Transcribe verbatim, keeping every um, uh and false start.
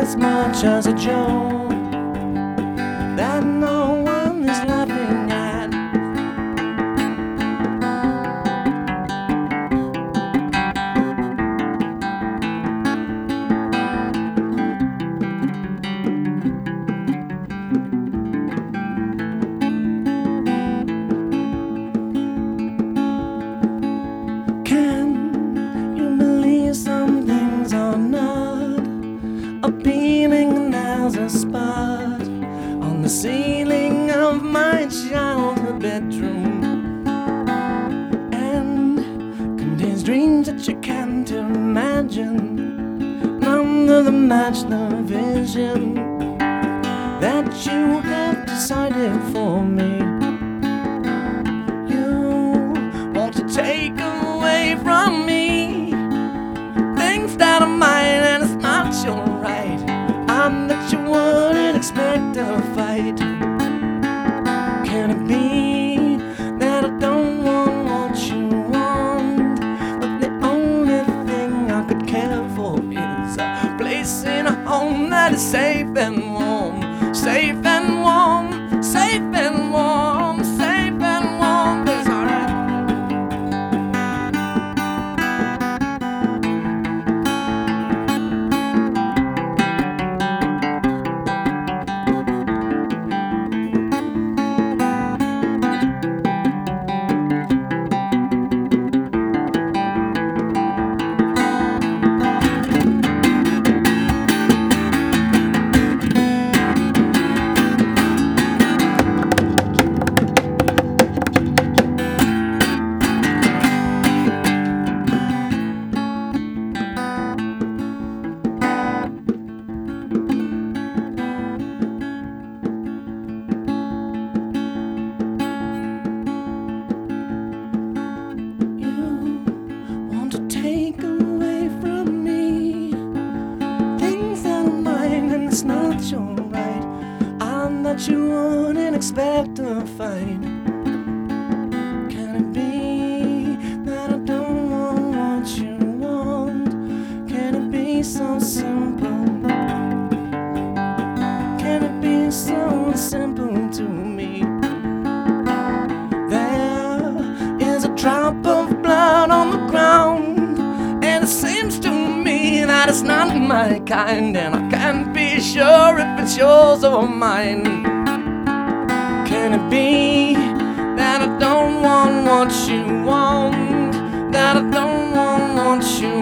as much as a joke that no one is laughing at. Can you believe some things are not appealing as a spot on the ceiling of my childhood bedroom, and contains dreams that you can't imagine, under the match the vision that you have decided for me. You want to take away from me things that are mine, and it's not your right. I'm that you wouldn't expect a fight. Can it be that I don't want what you want, but the only thing I could care for is a place in a home that is safe and warm, safe and warm, safe and warm, safe and warm. It's alright. Take away from me things that are mine, and it's not your right. I'm that you wouldn't expect to find. Can it be that I don't want what you want? Can it be so simple? Can it be so simple to me? There is a drop of blood on the ground, and it seems to me that it's not my kind, and I can't be sure if it's yours or mine. Can it be that I don't want what you want, that I don't want what you